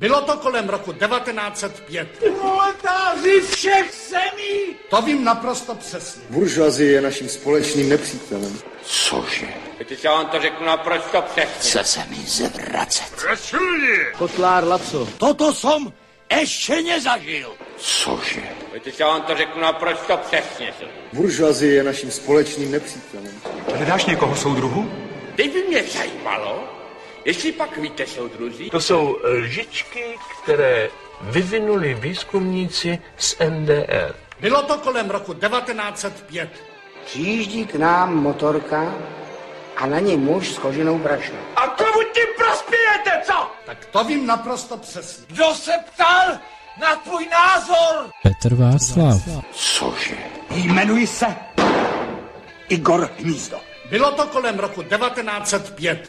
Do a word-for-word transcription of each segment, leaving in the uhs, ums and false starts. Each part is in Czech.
Bylo to kolem roku devatenáct set pět. Proletáři všech zemí! To vím naprosto přesně. Buržoazie je naším společným nepřítelem. Cože? Teď já vám to řeknu naprosto přesně. Co se mi zvracet? Rašulni! Kotlár Laco. Toto som ešte nezažil. Cože? Teď já vám to řeknu naprosto přesně. Buržoazie je naším společným nepřítelem. Hledáš někoho soudruhu? Teď by mě zajímalo, jestli pak víte, soudruzi. To jsou lžičky, které vyvinuli výzkumníci z N D R. Bylo to kolem roku devatenáct set pět. Přijíždí k nám motorka a na ní muž s koženou brašnou. A komu tím prospějete, co? Tak to vím naprosto přesně. Kdo se ptal na tvůj názor? Petr Václav. Cože? Jmenuji se Igor Hnízdo. Bylo to kolem roku devatenáct set pět.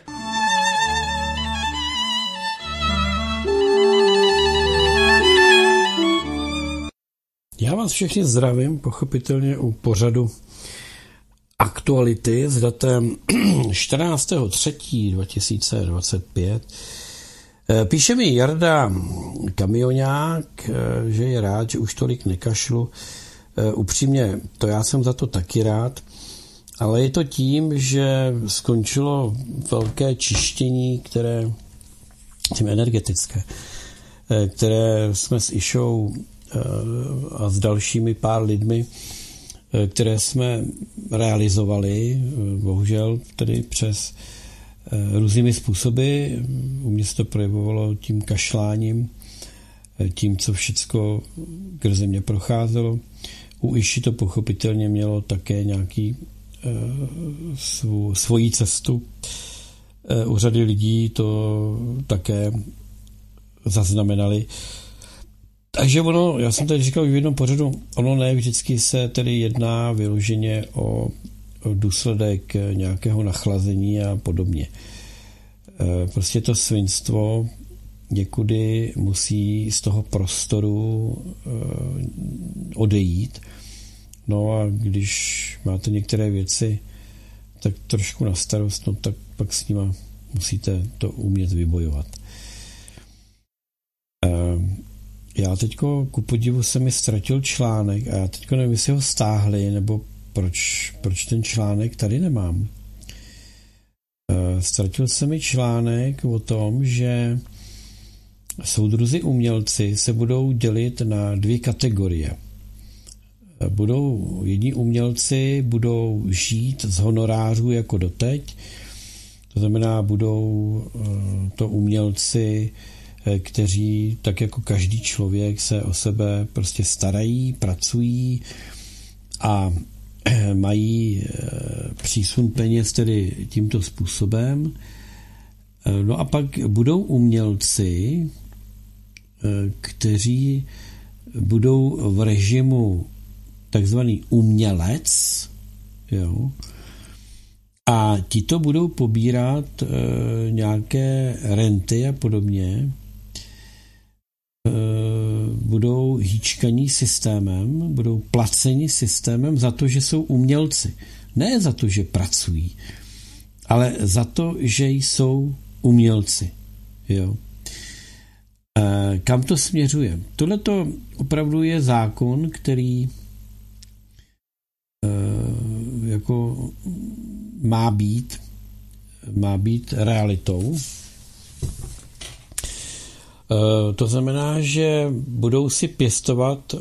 Já vás všechny zdravím, pochopitelně u pořadu Aktuality s datem čtrnáctého třetího dva tisíce dvacet pět. Píše mi Jarda Kamionák, že je rád, že už tolik nekašlu. Upřímně, to já jsem za to taky rád, ale je to tím, že skončilo velké čištění, které, tím energetické, které jsme s Išou a s dalšími pár lidmi, které jsme realizovali, bohužel tedy přes různými způsoby. U mě se to projevovalo tím kašláním, tím, co všecko skrze mě procházelo. U Iši to pochopitelně mělo také nějaký svou, svoji cestu. U řady lidí to také zaznamenali. Takže ono, já jsem tady říkal v jednom pořadu, ono ne vždycky se tedy jedná vyloženě o, o důsledek nějakého nachlazení a podobně. Prostě to svinstvo někudy musí z toho prostoru odejít. No a když máte některé věci tak trošku na starost, no tak pak s nima musíte to umět vybojovat. Já teďko, ku podivu, se mi ztratil článek a já teďko nevím, jestli ho stáhli, nebo proč, proč ten článek tady nemám. Ztratil se mi článek o tom, že soudruzi umělci se budou dělit na dvě kategorie. Budou, jedni umělci budou žít z honorářů jako doteď, to znamená, budou to umělci, kteří tak jako každý člověk se o sebe prostě starají, pracují a mají přísun peněz tedy tímto způsobem. No a pak budou umělci, kteří budou v režimu takzvaný umělec, jo, a tito budou pobírat e, nějaké renty a podobně, e, budou hýčkaní systémem, budou placeni systémem za to, že jsou umělci. Ne za to, že pracují, ale za to, že jsou umělci. Jo. E, kam to směřuje? Tohle to opravdu je zákon, který e, jako má být, má být realitou. E, to znamená, že budou si pěstovat e,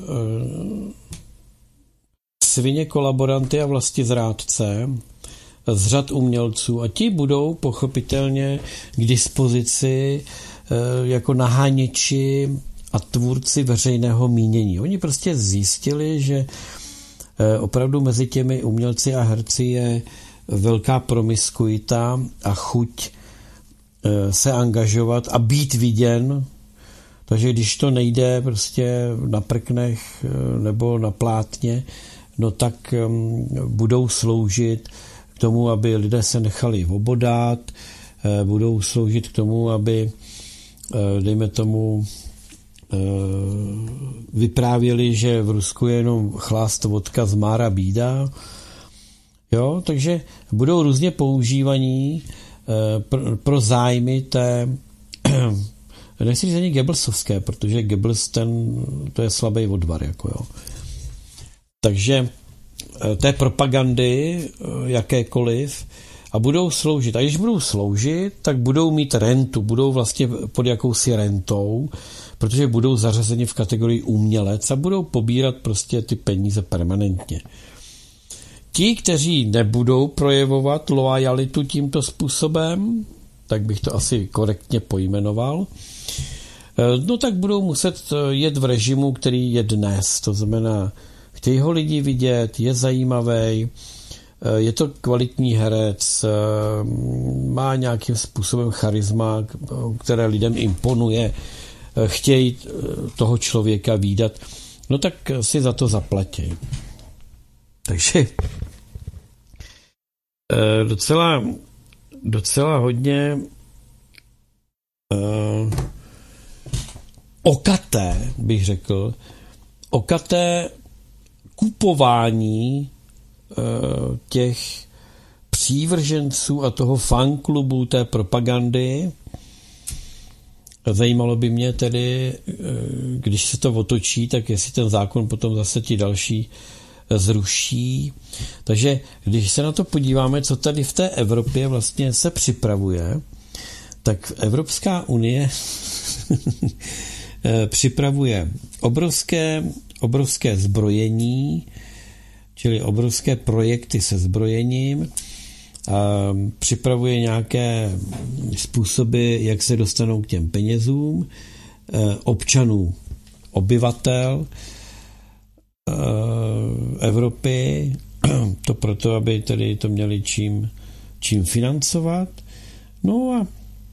svině kolaboranty a vlastizrádce z řad umělců a ti budou pochopitelně k dispozici e, jako naháněči a tvůrci veřejného mínění. Oni prostě zjistili, že e, opravdu mezi těmi umělci a herci je velká promiskuita a chuť se angažovat a být viděn, takže když to nejde prostě na prknech nebo na plátně, no tak budou sloužit k tomu, aby lidé se nechali obodat, budou sloužit k tomu, aby dejme tomu vyprávěli, že v Rusku je jenom chlást vodka z mára bída. Jo, takže budou různě používaní pro, pro zájmy té nechci říct ani Goebbelsovské, protože Goebbels ten, to je slabý odvar, jako jo. Takže té propagandy jakékoliv a budou sloužit. A když budou sloužit, tak budou mít rentu, budou vlastně pod jakousi rentou, protože budou zařazeni v kategorii umělec a budou pobírat prostě ty peníze permanentně. Ti, kteří nebudou projevovat loajalitu tímto způsobem, tak bych to asi korektně pojmenoval, no tak budou muset jet v režimu, který je dnes. To znamená, chtějí ho lidi vidět, je zajímavý, je to kvalitní herec, má nějakým způsobem charisma, které lidem imponuje, chtějí toho člověka vídat, no tak si za to zaplatí. Takže docela, docela hodně uh, okaté, bych řekl, okaté kupování uh, těch přívrženců a toho fanklubu té propagandy. Zajímalo by mě tedy, když se to otočí, tak jestli ten zákon potom zase ti další zruší. Takže když se na to podíváme, co tady v té Evropě vlastně se připravuje, tak Evropská unie připravuje obrovské, obrovské zbrojení, čili obrovské projekty se zbrojením, a připravuje nějaké způsoby, jak se dostanou k těm penězům občanů, obyvatel Evropy, to proto, aby tedy to měli čím, čím financovat. No a,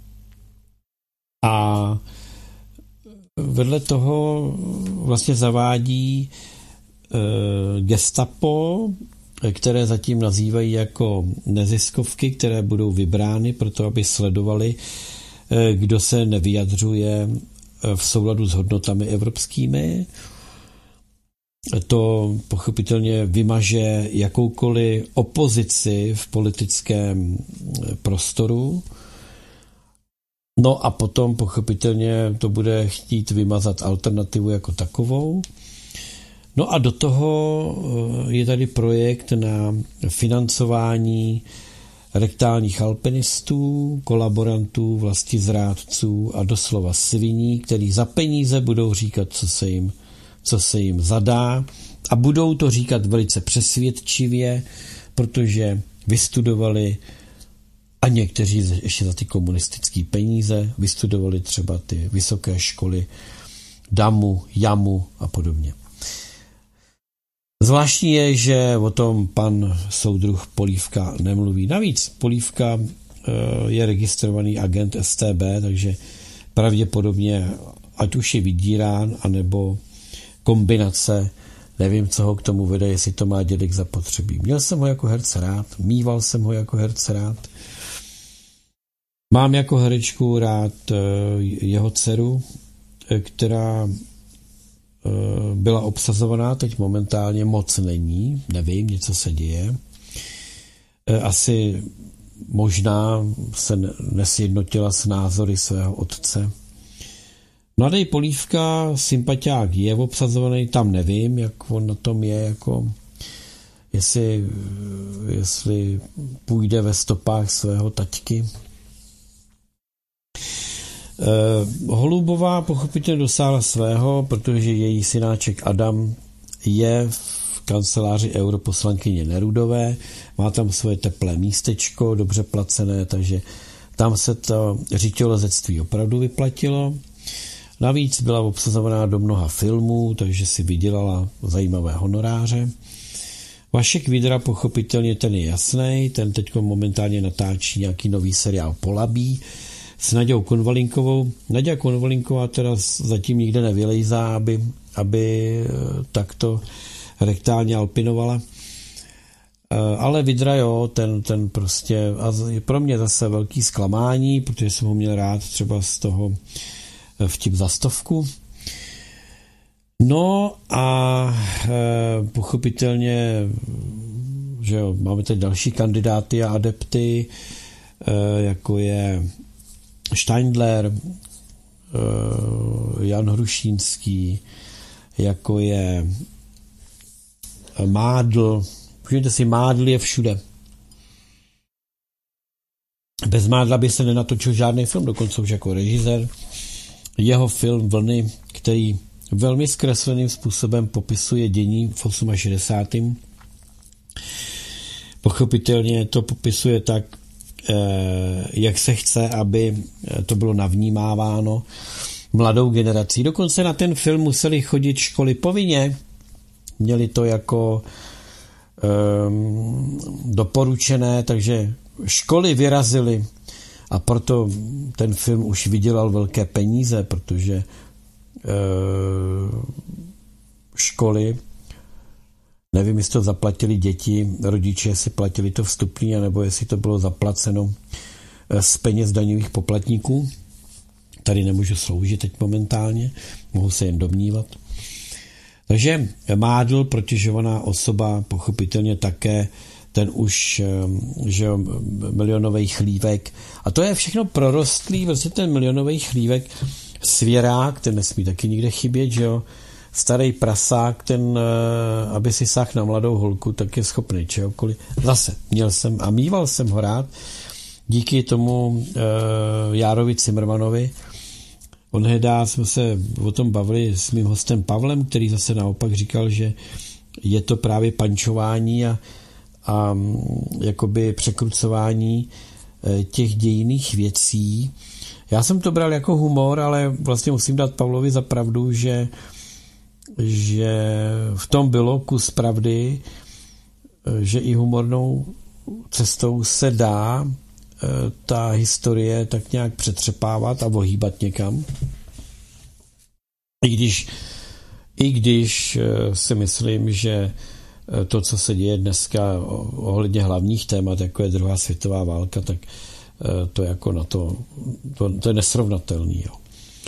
a vedle toho vlastně zavádí Gestapo, které zatím nazývají jako neziskovky, které budou vybrány proto, aby sledovali, kdo se nevyjadřuje v souladu s hodnotami evropskými. To pochopitelně vymaže jakoukoliv opozici v politickém prostoru. No a potom pochopitelně to bude chtít vymazat alternativu jako takovou. No a do toho je tady projekt na financování rektálních alpinistů, kolaborantů, vlastizrádců a doslova sviní, který za peníze budou říkat, co se jim, co se jim zadá a budou to říkat velice přesvědčivě, protože vystudovali a někteří ještě za ty komunistické peníze vystudovali třeba ty vysoké školy Damu, Jamu a podobně. Zvláštní je, že o tom pan soudruh Polívka nemluví. Navíc Polívka je registrovaný agent S T B, takže pravděpodobně ať už je vydírán, anebo kombinace, nevím, co ho k tomu vede, jestli to má dědek zapotřebí. Měl jsem ho jako herce rád, mýval jsem ho jako herce rád. Mám jako herečku rád jeho dceru, která byla obsazovaná, teď momentálně moc není, nevím, něco se děje. Asi možná se nesjednotila s názory svého otce. Mladý Polívka, sympatiák, je obsazovaný, tam nevím, jak on na tom je, jako jestli, jestli půjde ve stopách svého taťky. Holubová pochopitelně dosáhla svého, protože její synáček Adam je v kanceláři europoslankyně Nerudové, má tam svoje teplé místečko, dobře placené, takže tam se to řiťolezectví opravdu vyplatilo. Navíc byla obsazovaná do mnoha filmů, takže si vydělala zajímavé honoráře. Vašek Vidra pochopitelně ten je jasný, ten teď momentálně natáčí nějaký nový seriál Polabí s Naďou Konvalinkovou. Naďa Konvalinková teda zatím nikde nevylejzá, aby, aby takto rektálně alpinovala. Ale Vidra jo, ten, ten prostě, a pro mě zase velký zklamání, protože jsem ho měl rád třeba z toho Vtip za stovku. No a e, pochopitelně, že jo, máme teď další kandidáty a adepty, e, jako je Steindler, Jan Hrušínský, jako je Mádl. Všimněte si, Mádl je všude. Bez Mádla by se nenatočil žádný film, dokonce už jako režisér. Jeho film Vlny, který velmi zkresleným způsobem popisuje dění v šedesátém osmém Pochopitelně to popisuje tak, jak se chce, aby to bylo navnímáváno mladou generací. Dokonce na ten film museli chodit školy povinně. Měli to jako um, doporučené, takže školy vyrazily a proto ten film už vydělal velké peníze, protože uh, školy, nevím, jestli to zaplatili děti, rodiče, jestli platili to vstupný, nebo jestli to bylo zaplaceno z peněz daňových poplatníků. Tady nemůžu sloužit teď momentálně, mohu se jen domnívat. Takže Mádl, protěžovaná osoba, pochopitelně také ten už, že jo, milionový chlívek. A to je všechno prorostlý, vlastně ten milionový chlívek, Svěrák, ten nesmí taky nikde chybět, že jo, starý prasák, ten, aby si sáhl na mladou holku, tak je schopný čehokoliv. Zase, měl jsem a mýval jsem ho rád, díky tomu uh, Járovi Cimrmanovi. On hedá, jsme se o tom bavili s mým hostem Pavlem, který zase naopak říkal, že je to právě pančování a, a jakoby překrucování těch dějinných věcí. Já jsem to bral jako humor, ale vlastně musím dát Pavlovi za pravdu, že, že v tom bylo kus pravdy, že i humornou cestou se dá ta historie tak nějak přetřepávat a ohýbat někam. I když, i když si myslím, že to, co se děje dneska ohledně hlavních témat, jako je druhá světová válka, tak to jako na to, to, to je nesrovnatelný. Jo.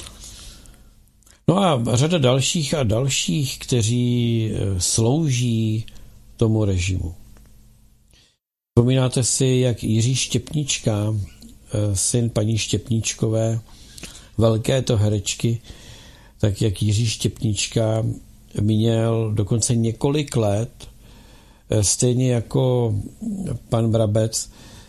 No a řada dalších a dalších, kteří slouží tomu režimu. Vzpomínáte si, jak Jiří Štěpnička, syn paní Štěpničkové, velké to herečky, tak jak Jiří Štěpnička měl dokonce několik let, stejně jako pan Brabec,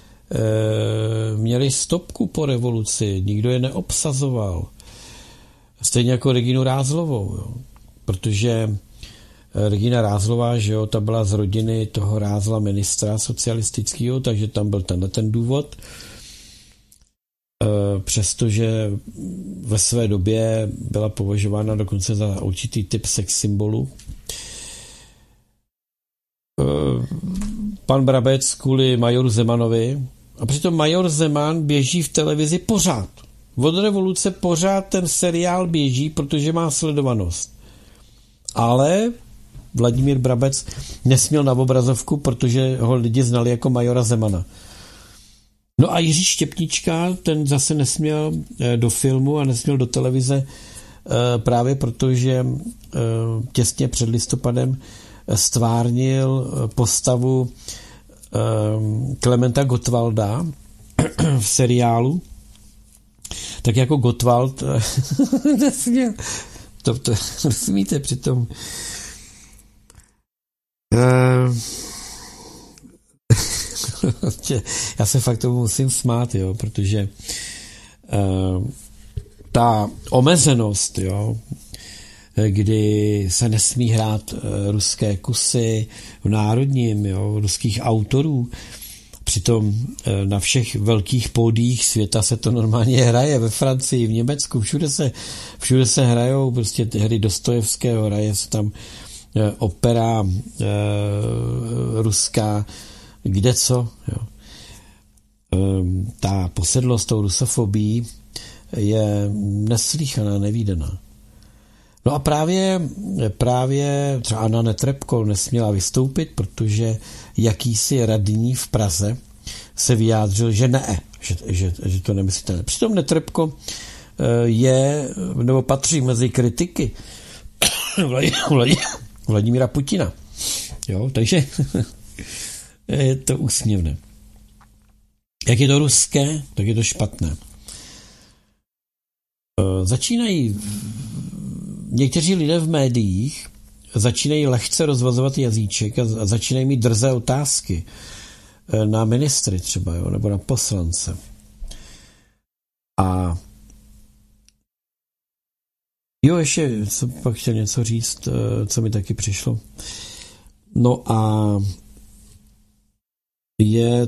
měli stopku po revoluci, nikdo je neobsazoval. Stejně jako Reginu Rázlovou, jo. Protože Regina Rázlová, že jo, ta byla z rodiny toho Rázla ministra socialistického, takže tam byl tenhle ten důvod. Přestože ve své době byla považována dokonce za určitý typ sex symbolu. Pan Brabec kvůli majoru Zemanovi, a přitom major Zeman běží v televizi pořád. Od revoluce pořád ten seriál běží, protože má sledovanost. Ale Vladimír Brabec nesměl na obrazovku, protože ho lidi znali jako majora Zemana. No a Jiří Štěpnička, ten zase nesměl do filmu a nesměl do televize právě protože těsně před listopadem stvárnil postavu Klementa Gottwalda v seriálu. Tak jako Gottwald nesměl. To, to rozumíte přitom. Uh, já se fakt tomu musím smát, jo, protože uh, ta omezenost, jo, kdy se nesmí hrát uh, ruské kusy v národním, jo, ruských autorů, přitom uh, na všech velkých pódiích světa se to normálně hraje, ve Francii, v Německu, všude se, všude se hrajou prostě hry Dostojevského, hraje se tam opera e, ruská, kde co. Jo. E, ta posedlost tou rusofobií je neslýchaná, nevídaná. No a právě, právě třeba Anna Netrebko nesměla vystoupit, protože jakýsi radní v Praze se vyjádřil, že ne, že, že, že to nemyslíte. Přitom Netrebko je, nebo patří mezi kritiky Vladimíra Putina. Jo, takže je to úsměvné. Jak je to ruské, tak je to špatné. Začínají někteří lidé v médiích začínají lehce rozvazovat jazyček a začínají mít drzé otázky na ministry třeba, jo, nebo na poslance. A jo, ještě jsem pak chtěl něco říct, co mi taky přišlo. No a je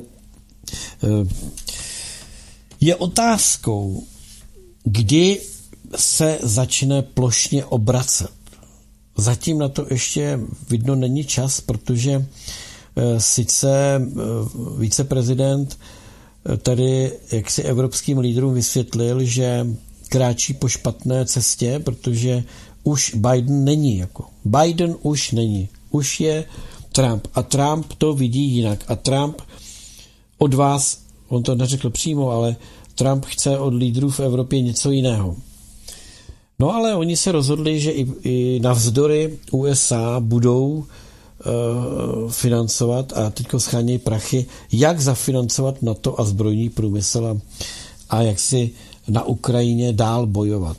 je otázkou, kdy se začne plošně obracet. Zatím na to ještě vidno není čas, protože sice viceprezident tady jaksi evropským lídrům vysvětlil, že kráčí po špatné cestě, protože už Biden není. Jako. Biden už není. Už je Trump. A Trump to vidí jinak. A Trump od vás, on to neřekl přímo, ale Trump chce od lídrů v Evropě něco jiného. No ale oni se rozhodli, že i, i navzdory U S A budou uh, financovat a teďko schánějí prachy, jak zafinancovat NATO a zbrojní průmysl a, a jak si na Ukrajině dál bojovat.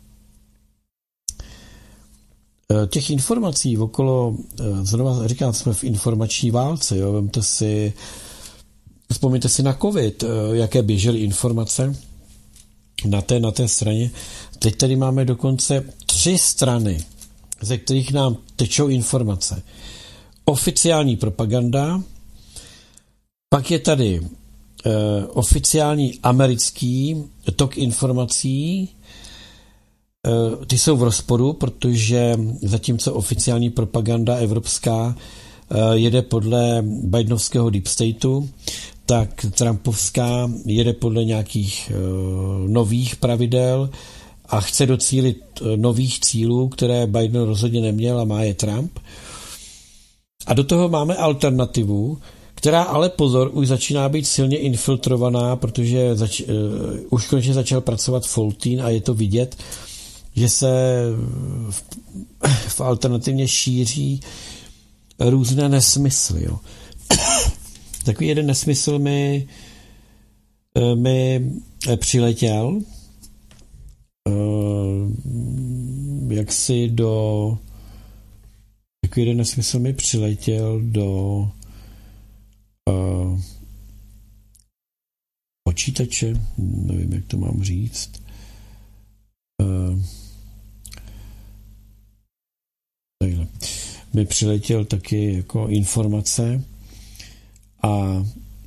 Těch informací okolo, znova říkám, jsme v informační válce, jo, vemte si, vzpomněte si na covid, jaké běžely informace na té, na té straně. Teď tady máme dokonce tři strany, ze kterých nám tečou informace. Oficiální propaganda, pak je tady eh, oficiální americký tok informací, eh, ty jsou v rozporu, protože zatímco oficiální propaganda evropská eh, jede podle Bidenovského deep stateu, tak Trumpovská jede podle nějakých uh, nových pravidel a chce docílit uh, nových cílů, které Biden rozhodně neměl a má je Trump. A do toho máme alternativu, která ale pozor, už začíná být silně infiltrovaná, protože zač- uh, už konečně začal pracovat Foltín a je to vidět, že se v, v alternativně šíří různé nesmysly. Jo. Takový jeden nesmysl mi, mi přiletěl jaksi do takový jeden nesmysl mi přiletěl do uh, počítače, nevím, jak to mám říct. Uh, takhle. Mi přiletěl taky jako informace a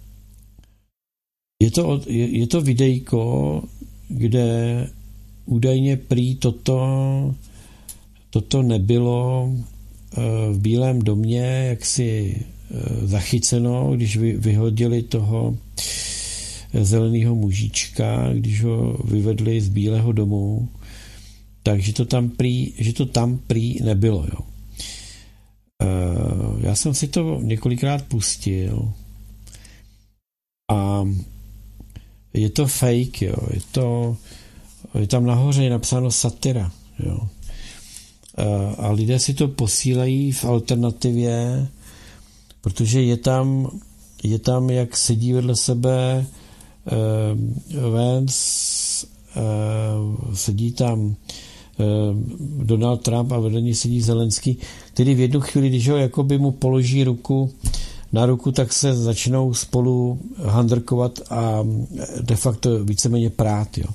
je to, je, je to videjko, kde údajně prý toto, toto nebylo v Bílém domě jaksi zachyceno, když vy, vyhodili toho zeleného mužička, když ho vyvedli z Bílého domu, takže to tam prý, že to tam prý nebylo, jo. Já jsem si to několikrát pustil a je to fake, jo. Je to, je tam nahoře napsáno satira, jo. A lidé si to posílají v alternativě, protože je tam, je tam jak sedí vedle sebe uh, Vance, uh, sedí tam uh, Donald Trump a vedle ní sedí Zelenský, který v jednu chvíli, když ho jakoby mu položí ruku na ruku, tak se začnou spolu handrkovat a de facto víceméně prát, jo.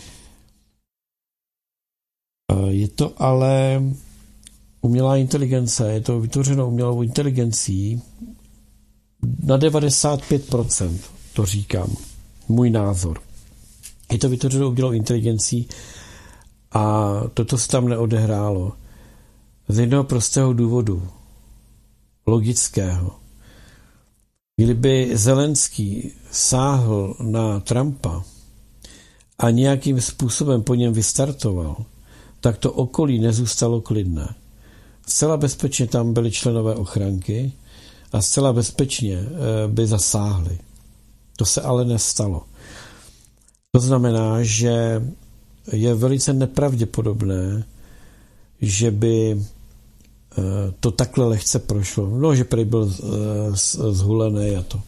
Je to ale umělá inteligence, je to vytvořeno umělou inteligencí na devadesát pět procent, to říkám, můj názor. Je to vytvořeno umělou inteligencí a toto se tam neodehrálo. Z jednoho prostého důvodu, logického. Kdyby Zelenský sáhl na Trumpa a nějakým způsobem po něm vystartoval, tak to okolí nezůstalo klidné. Zcela bezpečně tam byli členové ochranky a zcela bezpečně by zasáhli. To se ale nestalo. To znamená, že je velice nepravděpodobné, že by to takhle lehce prošlo. No, že prý byl zhulený a to.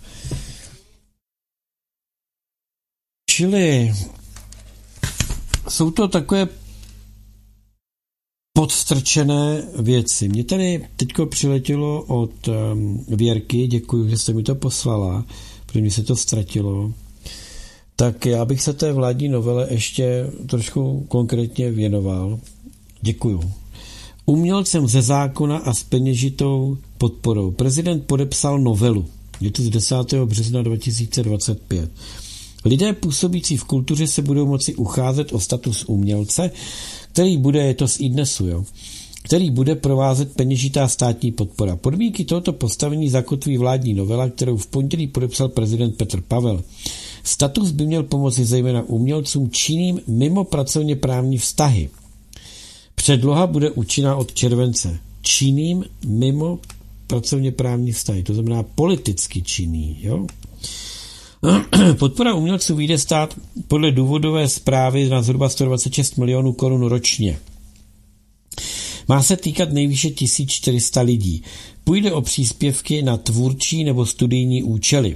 jsou to takové podstrčené věci. Mně tady teďko přiletělo od um, Věrky, děkuji, že jste mi to poslala, protože mi se to ztratilo. Tak já bych se té vládní novele ještě trošku konkrétně věnoval. Děkuju. Umělcem ze zákona a s peněžitou podporou. Prezident podepsal novelu. Je to z desátého března dva tisíce dvacet pět. Lidé působící v kultuře se budou moci ucházet o status umělce, který bude, je to z iDnesu, jo, který bude provázet peněžitá státní podpora. Podmínky tohoto postavení zakotví vládní novela, kterou v pondělí podepsal prezident Petr Pavel. Status by měl pomoci zejména umělcům činným mimo pracovně právní vztahy. Předloha bude účinná od července. Činným mimo pracovně právní vztahy, to znamená politicky činný. Jo? Podpora umělců vyjde stát podle důvodové zprávy na zhruba sto dvacet šest milionů korun ročně. Má se týkat nejvýše tisíc čtyři sta lidí. Půjde o příspěvky na tvůrčí nebo studijní účely.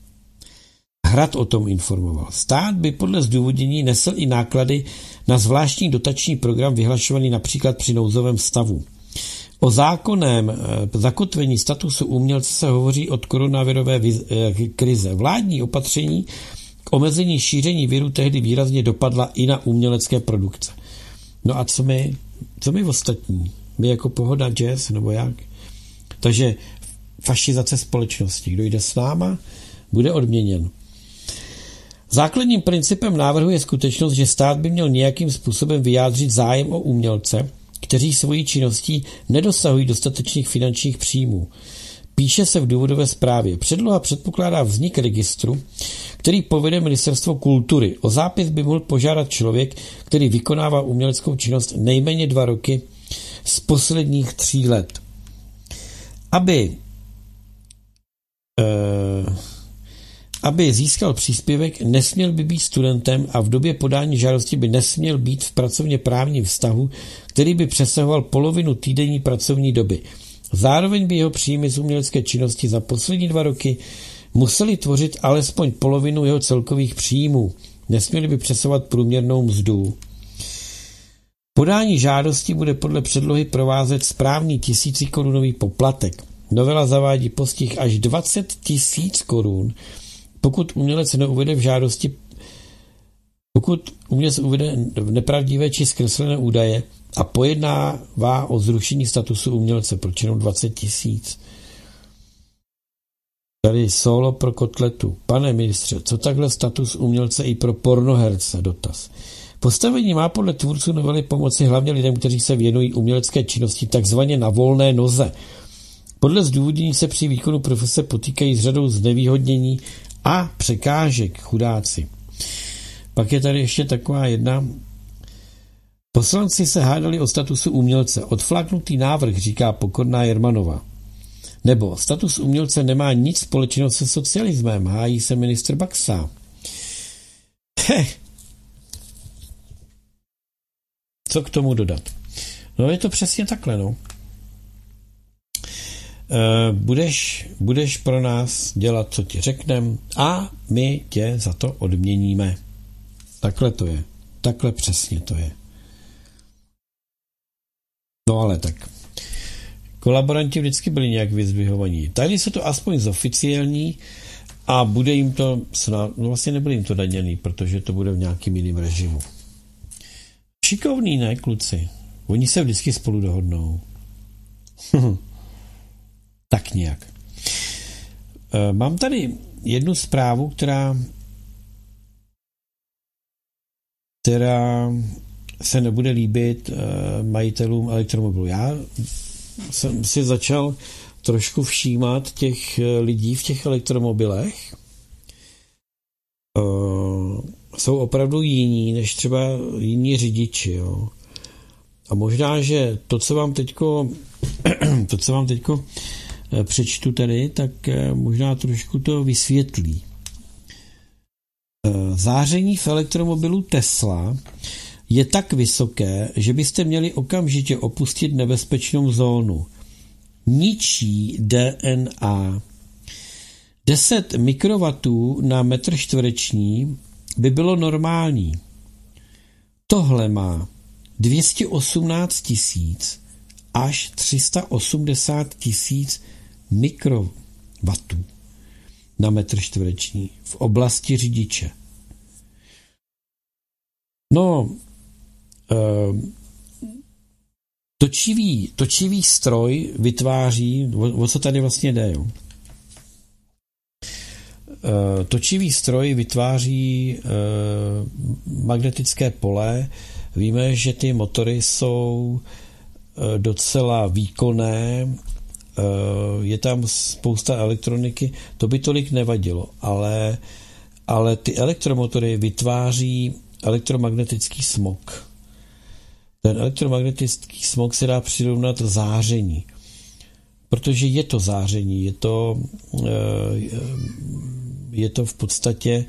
Hrad o tom informoval. Stát by podle zdůvodnění nesl i náklady na zvláštní dotační program vyhlašovaný například při nouzovém stavu. O zákonném zakotvení statusu umělce se hovoří od koronavirové krize. Vládní opatření k omezení šíření viru tehdy výrazně dopadla i na umělecké produkce. No a co my, co my ostatní? My jako Pohoda Jazz, nebo jak? Takže fašizace společnosti. Kdo jde s náma, bude odměněn. Základním principem návrhu je skutečnost, že stát by měl nějakým způsobem vyjádřit zájem o umělce, kteří svojí činností nedosahují dostatečných finančních příjmů. Píše se v důvodové zprávě. Předloha předpokládá vznik registru, který povede Ministerstvo kultury. O zápis by mohl požádat člověk, který vykonává uměleckou činnost nejméně dva roky z posledních tří let. Aby uh, Aby získal příspěvek, nesměl by být studentem a v době podání žádosti by nesměl být v pracovně právním vztahu, který by přesahoval polovinu týdenní pracovní doby. Zároveň by jeho příjmy z umělecké činnosti za poslední dva roky museli tvořit alespoň polovinu jeho celkových příjmů. Nesměli by přesahovat průměrnou mzdu. Podání žádosti bude podle předlohy provázet správný tisícikorunový poplatek. Novela zavádí postih až dvacet tisíc korun, pokud umělec neuvede v žádosti, pokud umělec uvede nepravdivé či zkreslené údaje a pojednává o zrušení statusu umělce, proč jenom dvacet tisíc. Tady solo pro kotletu. Pane ministře, co takhle status umělce i pro pornoherce? Dotaz. Postavení má podle tvůrců novely pomoci hlavně lidem, kteří se věnují umělecké činnosti takzvaně na volné noze. Podle zdůvodnění se při výkonu profese potýkají s řadou znevýhodnění a překážek, chudáci. Pak je tady ještě taková jedna. Poslanci se hádali o statusu umělce. Odfláknutý návrh, říká Pokorná Jermanová. Nebo status umělce nemá nic společného se socialismem, hájí se ministr Baxa. Heh. Co k tomu dodat? No je to přesně takhle, no. Uh, budeš, budeš pro nás dělat, co ti řeknem a my tě za to odměníme. Takhle to je. Takhle přesně to je. No ale tak. Kolaboranti vždycky byli nějak vyzdvihovaní. Tady se to aspoň zoficiální a bude jim to snad, no vlastně nebude jim to daněný, protože to bude v nějakým jiným režimu. Šikovný, ne, kluci? Oni se vždycky spolu dohodnou. Tak nějak. Mám tady jednu zprávu, která která se nebude líbit majitelům elektromobilů. Já jsem si začal trošku všímat těch lidí v těch elektromobilech. Jsou opravdu jiní, než třeba jiní řidiči. Jo. A možná, že to, co vám teďko to, co vám teďko přečtu tady, tak možná trošku to vysvětlí. Záření v elektromobilu Tesla je tak vysoké, že byste měli okamžitě opustit nebezpečnou zónu. Ničí D N A. deset mikrowattů na metr čtvereční by bylo normální. Tohle má dvě stě osmnáct tisíc až tři sta osmdesát tisíc mikrowattů na metr čtvereční v oblasti řidiče. No, eh, točivý, točivý stroj vytváří, o, o co tady vlastně jde, jo? Eh, točivý stroj vytváří eh, magnetické pole. Víme, že ty motory jsou eh, docela výkonné, eh, je tam spousta elektroniky, to by tolik nevadilo, ale, ale ty elektromotory vytváří elektromagnetický smog. Ten elektromagnetický smog se dá přirovnat záření, protože je to záření, je to, je to v podstatě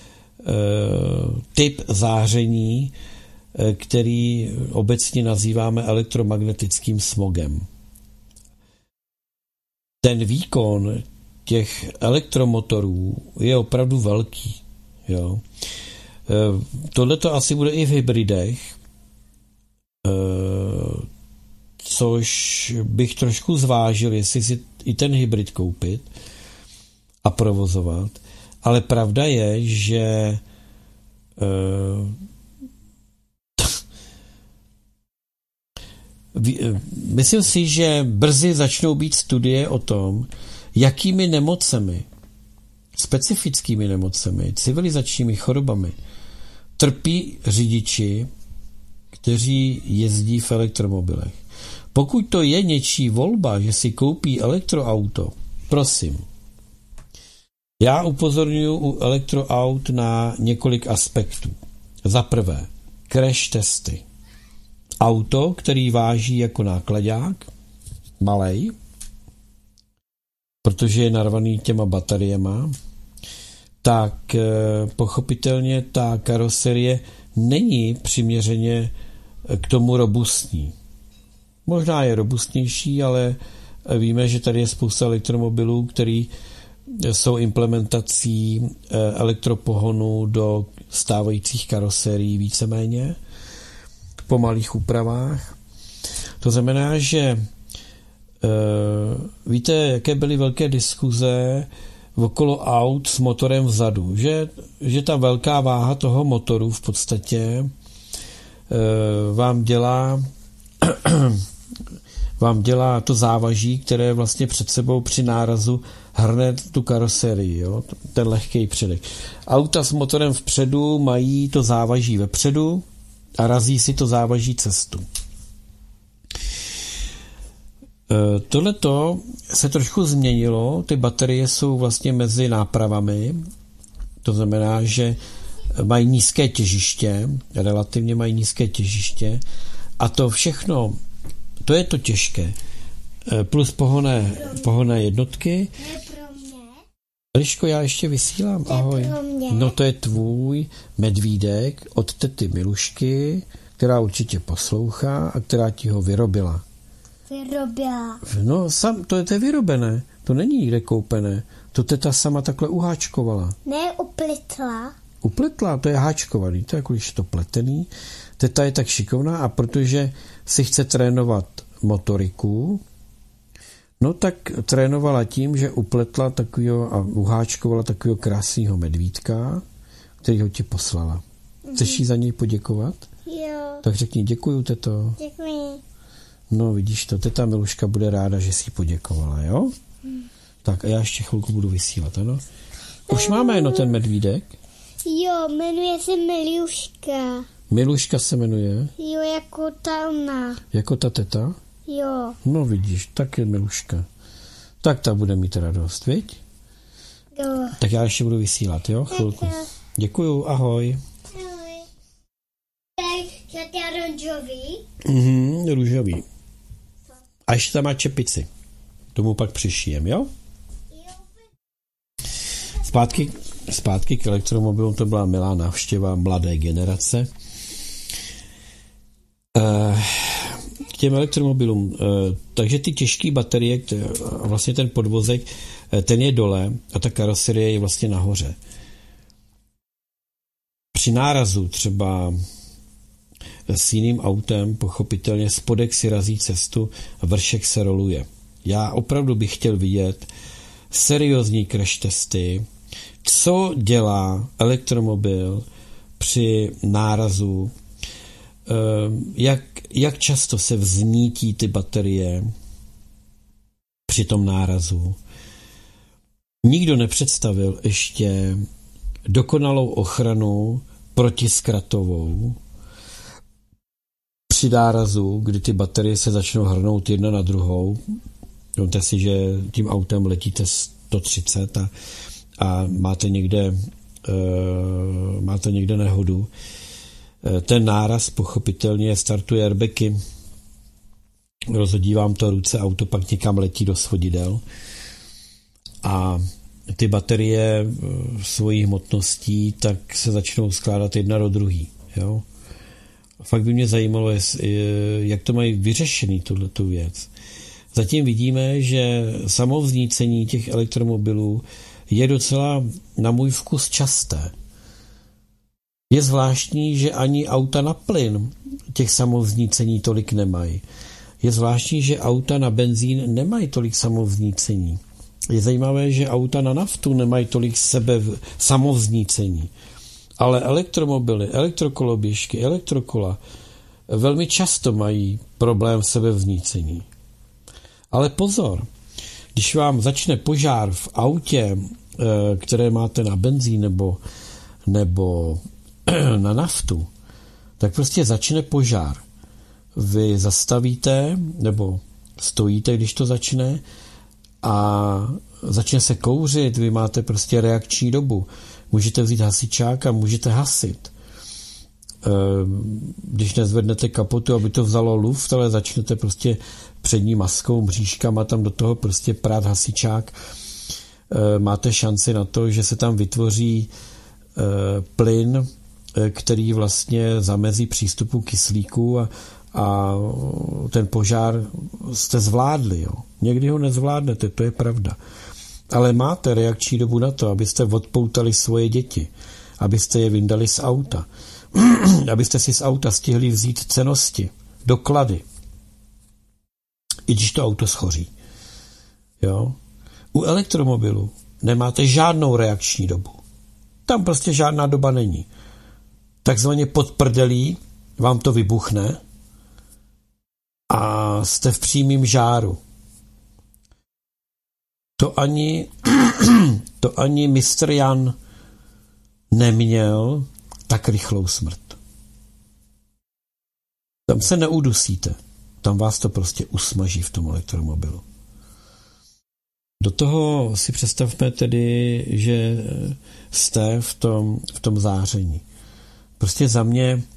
typ záření, který obecně nazýváme elektromagnetickým smogem. Ten výkon těch elektromotorů je opravdu velký. Jo. Tohle to asi bude i v hybridech, což bych trošku zvážil, jestli si i ten hybrid koupit a provozovat. Ale pravda je, že myslím si, že brzy začnou být studie o tom, jakými nemocemi, specifickými nemocemi, civilizačními chorobami trpí řidiči, kteří jezdí v elektromobilech. Pokud to je něčí volba, že si koupí elektroauto, prosím. Já upozorňuji u elektroaut na několik aspektů. Za prvé, crash testy. Auto, který váží jako nákladák, malej, protože je narvaný těma bateriema, tak e, pochopitelně ta karoserie není přiměřeně k tomu robustní. Možná je robustnější, ale víme, že tady je spousta elektromobilů, které jsou implementací elektropohonu do stávajících karoserií víceméně po malých úpravách. To znamená, že víte, jaké byly velké diskuze okolo aut s motorem vzadu, že, že ta velká váha toho motoru v podstatě vám dělá vám dělá to závaží, které vlastně před sebou při nárazu hrne tu karoserii, jo? Ten lehký předek. Auta s motorem vpředu mají to závaží vepředu a razí si to závaží cestu. E, tohleto se trošku změnilo, ty baterie jsou vlastně mezi nápravami, to znamená, že mají nízké těžiště, relativně mají nízké těžiště a to všechno, to je to těžké. Plus pohonné, pohonné jednotky. Liško, já ještě vysílám, ahoj. No to je tvůj medvídek od tety Milušky, která určitě poslouchá a která ti ho vyrobila. Vyrobila. No, sam, to je to vyrobené, to není nikde koupené. To teta sama takhle uháčkovala. Ne, upletla. Upletla, to je háčkovaný, to je jako když to pletený. Teta je tak šikovná a protože si chce trénovat motoriku, no tak trénovala tím, že upletla takovýho a uháčkovala takového krásného medvídka, který ho ti poslala. Chceš jí za něj poděkovat? Jo. Tak řekni děkuju, teto. Děkuji. No vidíš to, teta Miluška bude ráda, že jsi jí poděkovala, jo? Hmm. Tak a já ještě chvilku budu vysílat, ano? Už máme jenom ten medvídek? Jo, jmenuje se Miluška. Miluška se jmenuje? Jo, jako ta ona. Jako ta teta? Jo. No vidíš, tak je Miluška. Tak ta bude mít radost, viď? Jo. Tak já ještě budu vysílat, jo? Chvilku. Děkuju, ahoj. Ahoj. Je to oranžový? Mhm, růžový. A ještě tam má čepici. Tomu pak přišijem, jo? Zpátky, zpátky k elektromobilům, to byla milá návštěva mladé generace. K těm elektromobilům, takže ty těžké baterie, vlastně ten podvozek, ten je dole a ta karoserie je vlastně nahoře. Při nárazu třeba s jiným autem, pochopitelně spodek si razí cestu a vršek se roluje. Já opravdu bych chtěl vidět seriózní crash testy, co dělá elektromobil při nárazu, jak, jak často se vznítí ty baterie při tom nárazu. Nikdo nepředstavil ještě dokonalou ochranu protiskratovou při nárazu, kdy ty baterie se začnou hrnout jedna na druhou. Vemte si, že tím autem letíte sto třicet a, a máte někde uh, máte někde nehodu. Ten náraz pochopitelně startuje airbagy, rozhodí vám to ruce, auto pak někam letí do svodidel a ty baterie svojí hmotností tak se začnou skládat jedna do druhý. Jo? Fakt by mě zajímalo, jak to mají vyřešený tuhletu věc. Zatím vidíme, že samovznícení těch elektromobilů je docela na můj vkus časté. Je zvláštní, že ani auta na plyn těch samovznícení tolik nemají. Je zvláštní, že auta na benzín nemají tolik samovznícení. Je zajímavé, že auta na naftu nemají tolik sebe samovznícení. Ale elektromobily, elektrokoloběžky, elektrokola velmi často mají problém sebevznícení. Ale pozor, když vám začne požár v autě, které máte na benzín nebo, nebo na naftu, tak prostě začne požár. Vy zastavíte, nebo stojíte, když to začne, a začne se kouřit, vy máte prostě reakční dobu. Můžete vzít hasičák a můžete hasit. Když nezvednete kapotu, aby to vzalo luft, ale začnete prostě přední maskou, mřížkama tam do toho prostě prát hasičák, máte šanci na to, že se tam vytvoří plyn, který vlastně zamezí přístupu kyslíku a, a ten požár jste zvládli. Jo. Někdy ho nezvládnete, to je pravda. Ale máte reakční dobu na to, abyste odpoutali svoje děti, abyste je vyndali z auta, abyste si z auta stihli vzít cennosti, doklady, i když to auto schoří. Jo. U elektromobilu nemáte žádnou reakční dobu. Tam prostě žádná doba není. Takzvaně pod prdelí vám to vybuchne a jste v přímém žáru. To ani, to ani mistr Jan neměl tak rychlou smrt. Tam se neudusíte. Tam vás to prostě usmaží v tom elektromobilu. Do toho si představme tedy, že jste v tom, v tom záření. Prostě za mě e,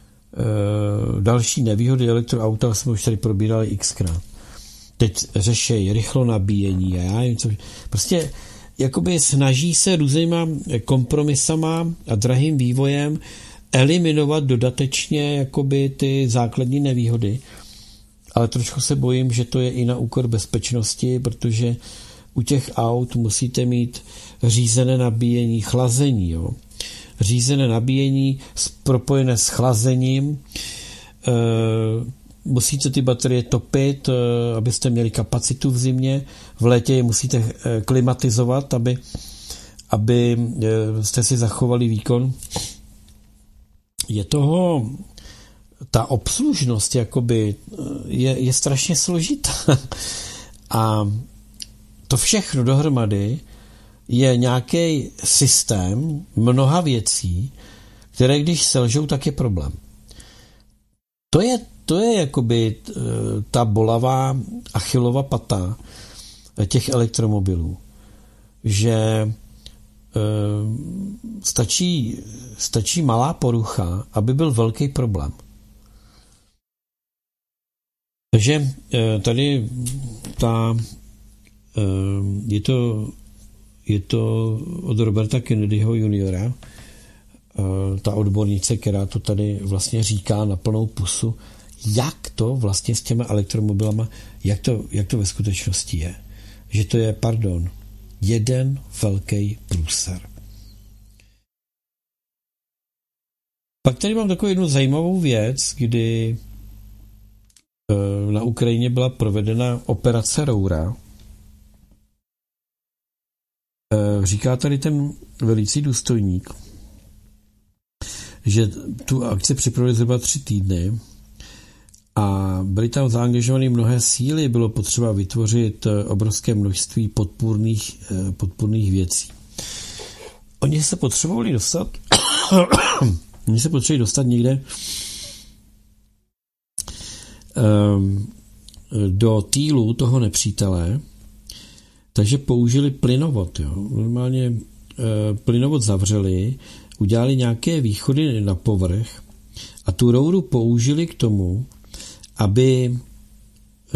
další nevýhody elektroauta jsme už tady probírali xkrát. Teď řešejí rychlo nabíjení a já nevím, co. Prostě jakoby snaží se různýma kompromisama a drahým vývojem eliminovat dodatečně jakoby ty základní nevýhody. Ale trošku se bojím, že to je i na úkor bezpečnosti, protože u těch aut musíte mít řízené nabíjení, chlazení. Jo. Řízené nabíjení propojené s chlazením. E, musíte ty baterie topit, e, abyste měli kapacitu v zimě. V létě je musíte e, klimatizovat, aby, aby e, jste si zachovali výkon. Je toho... Ta obslužnost jakoby je, je strašně složitá. A to všechno dohromady je nějaký systém mnoha věcí, které když selžou, tak je problém. To je, to je jakoby ta bolavá Achillova pata těch elektromobilů, že e, stačí, stačí malá porucha, aby byl velký problém. Takže tady ta, je to, je to od Roberta Kennedyho juniora, ta odbornice, která to tady vlastně říká na plnou pusu, jak to vlastně s těma elektromobilama, jak to, jak to ve skutečnosti je. Že to je, pardon, jeden velký průser. Pak tady mám takovou jednu zajímavou věc, kdy na Ukrajině byla provedena operace Roura. Říká tady ten velící důstojník, že tu akci připravili zhruba tři týdny a byly tam zaangažovány mnohé síly, bylo potřeba vytvořit obrovské množství podpůrných, podpůrných věcí. Oni se potřebovali dostat oni se potřebovali dostat někde do týlu toho nepřítele, takže použili plynovod. Jo. Normálně e, plynovod zavřeli, udělali nějaké východy na povrch a tu rouru použili k tomu, aby, e,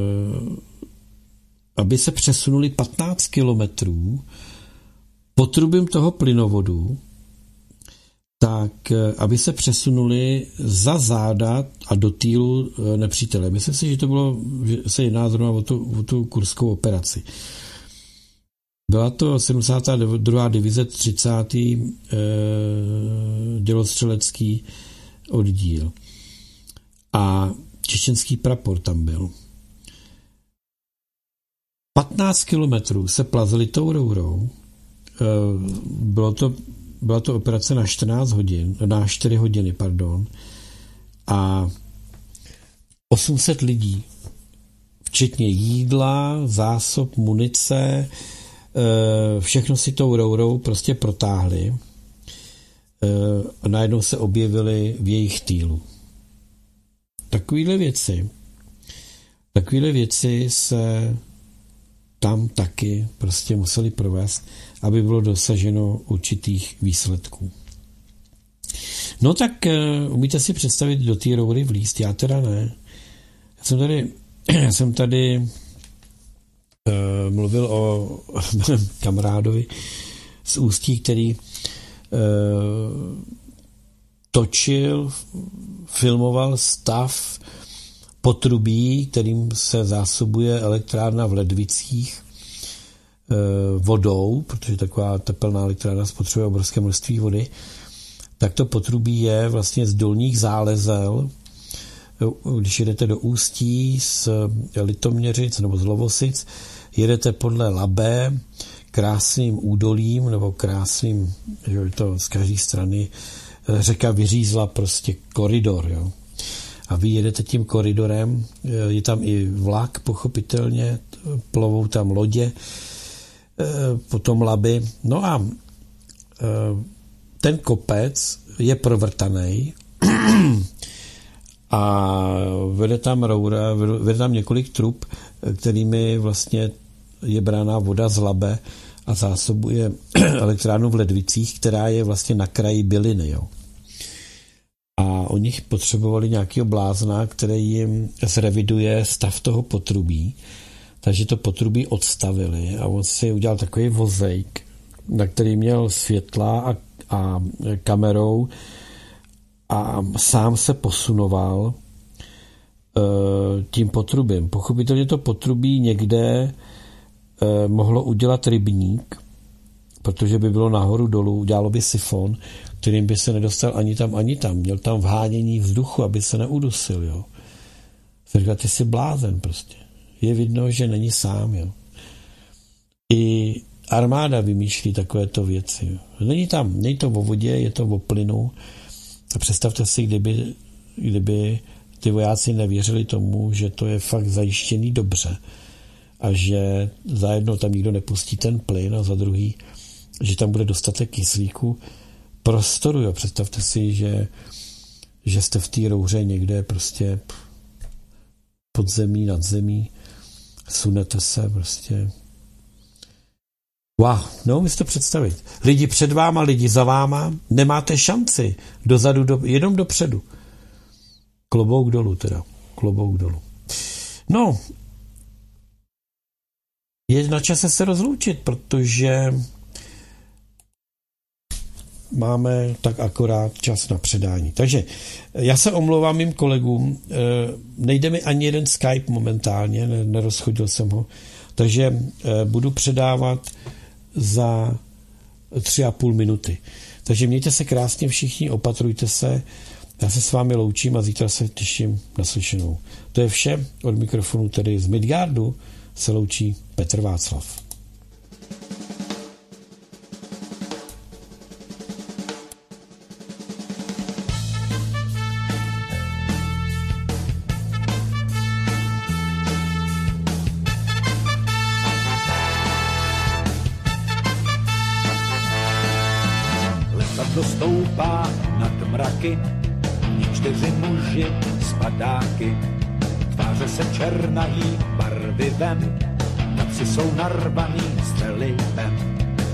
aby se přesunuli patnáct kilometrů potrubím toho plynovodu, tak aby se přesunuli za záda a do týlu nepřítele. Myslím si, že to bylo, že se jedná zrovna o tu, o tu kurskou operaci. Byla to sedmdesátá druhá divize třicátý Eh, dělostřelecký oddíl. A čečenský prapor tam byl. patnáct kilometrů se plazili tou rourou. Eh, bylo to Byla to operace na čtrnáct hodin, na čtyři hodiny, pardon. A osm set lidí, včetně jídla, zásob, munice, všechno si tou rourou prostě protáhli a najednou se objevili v jejich týlu. Takovýhle věci, takovýhle věci se tam taky prostě museli provést, aby bylo dosaženo určitých výsledků. No tak uh, umíte si představit do té roury vlízt? Já teda ne. Já jsem tady, já jsem tady uh, mluvil o mém kamarádovi z Ústí, který uh, točil, filmoval stav potrubí, kterým se zásobuje elektrárna v Ledvicích vodou, protože taková tepelná elektrárna spotřebuje obrovské množství vody, tak to potrubí je vlastně z Dolních Zálezel. Když jedete do Ústí z Litoměřic nebo z Lovosic, jedete podle Labe krásným údolím nebo krásným, že je to z každé strany řeka vyřízla prostě koridor, jo. A vy jedete tím koridorem, je tam i vlak, pochopitelně, plovou tam lodě, potom Laby. No a ten kopec je provrtaný a vede tam roura, vede tam několik trub, kterými vlastně je brána voda z Labe a zásobuje elektrárnu v Ledvicích, která je vlastně na kraji byliny, jo. A oni potřebovali nějakého blázna, který jim zreviduje stav toho potrubí. Takže to potrubí odstavili a on si udělal takový vozejk, na který měl světla a, a kamerou a sám se posunoval e, tím potrubím. Pochopitelně to potrubí někde e, mohlo udělat rybník, protože by bylo nahoru dolů, udělalo by sifon, kterým by se nedostal ani tam, ani tam. Měl tam vhánění vzduchu, aby se neudusil, jo. Jsem říkal, ty jsi blázen prostě. Je vidno, že není sám, jo. I armáda vymýšlí takovéto věci, jo. Není tam, není to o vodě, je to o plynu. A představte si, kdyby, kdyby ty vojáci nevěřili tomu, že to je fakt zajištěný dobře a že za jedno tam nikdo nepustí ten plyn a za druhý, že tam bude dostatek kyslíku, prostoru, jo. Představte si, že, že jste v té rouře někde prostě pod zemí, nad zemí, sunete se prostě. Wow, no, mi to představit. Lidi před váma, lidi za váma, nemáte šanci. Dozadu, do, jenom dopředu. Klobouk dolů teda. Klobouk dolů. No, je na čase se rozloučit, protože máme tak akorát čas na předání. Takže já se omlouvám mým kolegům, nejde mi ani jeden Skype momentálně, nerozchodil jsem ho, takže budu předávat za tři a půl minuty. Takže mějte se krásně všichni, opatrujte se. Já se s vámi loučím a zítra se těším na slyšenou. To je vše od mikrofonu, tedy z Midgardu se loučí Petr Václav. Letadlo stoupá nad mraky, čtyři muži s padáky, tváře se černají barvivem, kapsy jsou narvaný střelivem.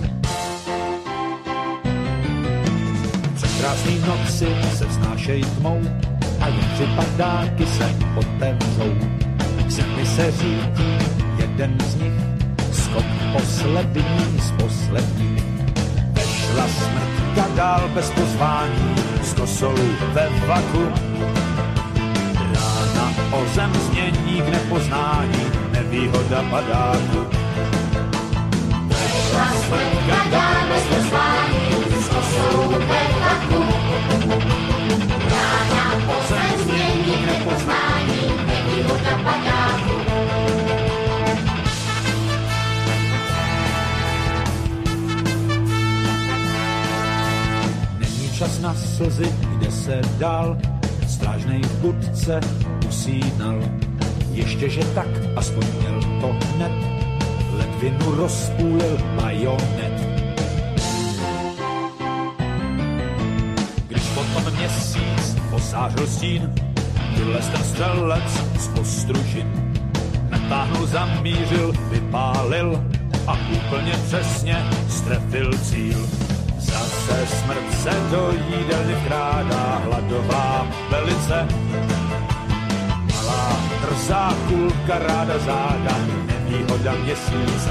Překrásný noci se vznášejí tmou a jen tři padáky se otevřou. K zemi se řídí jeden z nich, skok poslední z posledních. Vešla smrtka dál bez pozvání, s kosou ve vaku. Rána o zem změní k nepoznání, nevýhoda padáku. Vešla smrtka dál bez pozvání, s kosou ve vaku. Rána o zem změní k nepoznání, nevýhoda padáku. Čas na slzy, kde se dál, strážnej v budce usínal. Ještě, že tak, aspoň měl to hned, ledvinu rozpůlil bajonet. Když potom měsíc posářil stín, vylez ten střelec z postružin. Natáhnul, zamířil, vypálil a úplně přesně strefil cíl. Zase smrt se do jídelny vkrádá, hladová velice. Malá drzá kulka ráda záda, nevýhoda měsíce.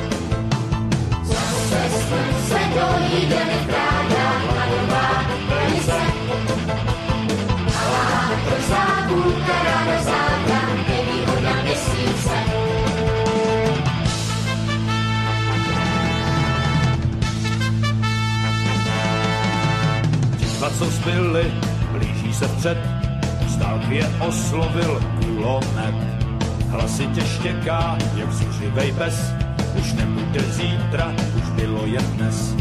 Zase smrt se do jídelny vkrádá, hladová velice. Malá drzá kulka ráda záda, nevýhoda měsíce. Dva, co zbyli, blíží se vpřed, z dálky je oslovil kulomet. Hlasitě štěká, jak zuřivej pes, už nebude zítra, už bylo jen dnes.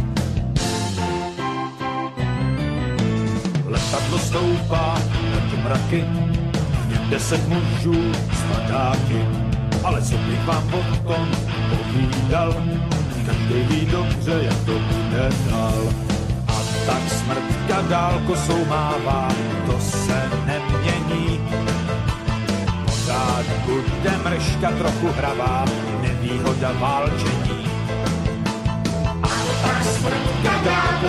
Letadlo stoupá nad mraky, v něm deset mužů s padáky. Ale co bych vám potom povídal, každý ví dobře, jak to bude dál. Tak smrtka dál kosou mává, to se nemění. Pořád bude mrška trochu hravá, nevýhoda válčení. A tak smrtka dál